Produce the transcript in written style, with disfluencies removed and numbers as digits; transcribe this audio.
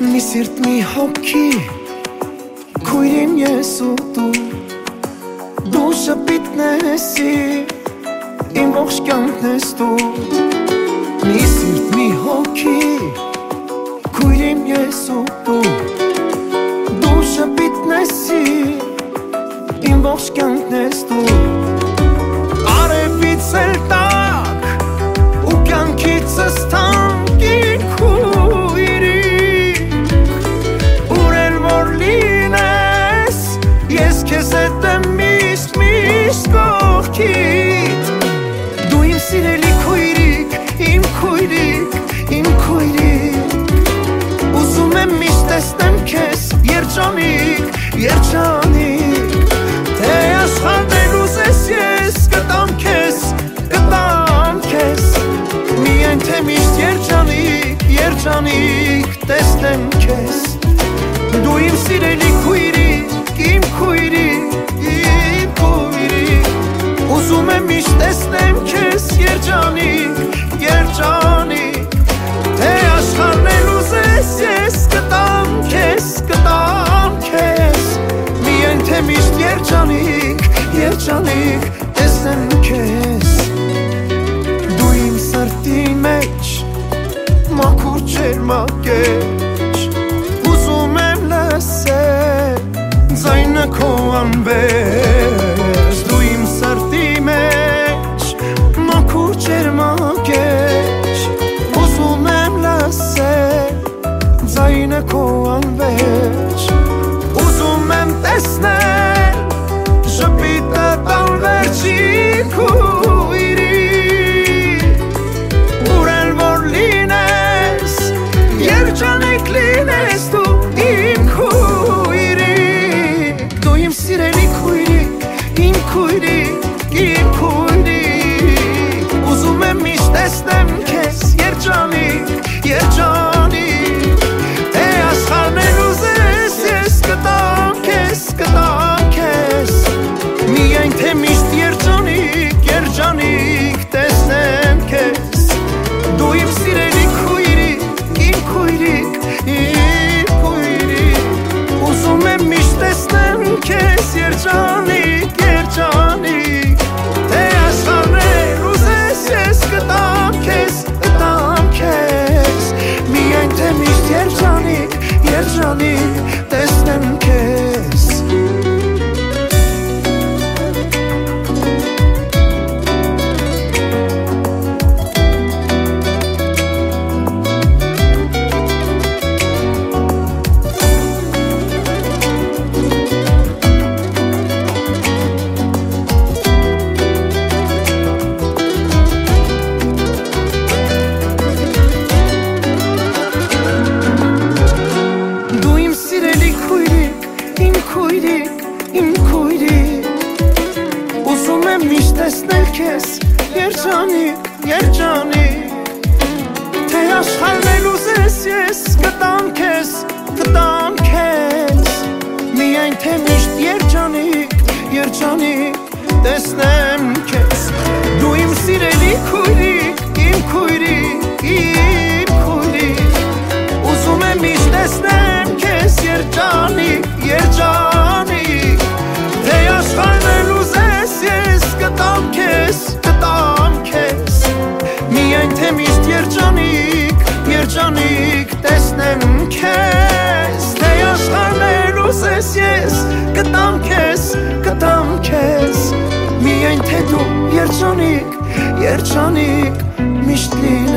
Մի սիրտ մի հոգի քույրիմ ես ու դու շպիտն ես իմ ողջ կյանքն ես դու Մի սիրտ մի հոգի քույրիմ ես ու դու շպիտն ես իմ ողջ կյանքն ես դու Արևից էլ տակ ու կյանքիցս թանկին Դու իմ սիրելի քույրիկ, իմ քույրիկ, իմ քույրիկ Ուզում եմ միշտ տեսնեմ քեզ, երջանիկ, երջանիկ Թե աշխարհն ուզես ես, կտամ քեզ Միայն թե միշտ երջանիկ, երջանիկ տեսնեմ քեզ Դու իմ սիրելի քույրիկ, իմ քույրիկ Ուզում եմ միշտ տեսնեմ քեզ երջանիկ, երջանիկ Թե աշխարհն ուզես ես կտամ քեզ Միայն թե միշտ երջանիկ, երջանիկ տեսնեմ քեզ Դու իմ սրտի մեջ մաքուր ջերմակեջ Ուզում եմ լսել ձայնը քո անվերջ Դու իմ սրտի մեջ մաքուր ջերմակեջ Ուզում եմ լսել ձայնը քո անվերջ Ուզում եմ տեսնել ժպիտը տան վերջին քույրի Ուր էլ որ լինես երջանիկ լինես դու իմ քույրի Դու իմ սիրելի քույրիկ, իմ քույրիկ, իմ քույրիկ Ուզում եմ միշտ տեսնեմ քեզ երջանիկ, երջանիկ Թե աշխարհն ուզես ես կտամ քեզ Միայն թե միշտ երջանիկ, երջանիկ տեսնեմ քեզ Դու իմ սիրելի քույրիկ, իմ քույրիկ, իմ քույրիկ Ուզում եմ միշտ տեսնեմ քեզ երջանիկ, երջանիկ Թե աշխարհն ուզես ես կտամ քեզ Միայն թե միշտ երջանիկ, երջանիկ տեսնեմ քեզ Ուզում եմ միշտ տեսնել քեզ երջանիկ, երջանիկ Թե աշխարհն ուզես ես կտամ քեզ Միայն թե միշտ երջանիկ, երջանիկ տեսնեմ քեզ Դու իմ սիրելի քույրիկ, իմ քույրիկ, իմ քույրիկ Ուզում եմ միշտ տեսնեմ քեզ երջանիկ, երջանիկ Թե աշխարհն ուզես ես կտամ քեզ Միայն թե միշտ երջանիկ, երջանիկ տեսնեմ քեզ Թե աշխարհն ուզես ես կտամ քեզ Միայն թե դու երջանիկ, երջանիկ միշտ լինես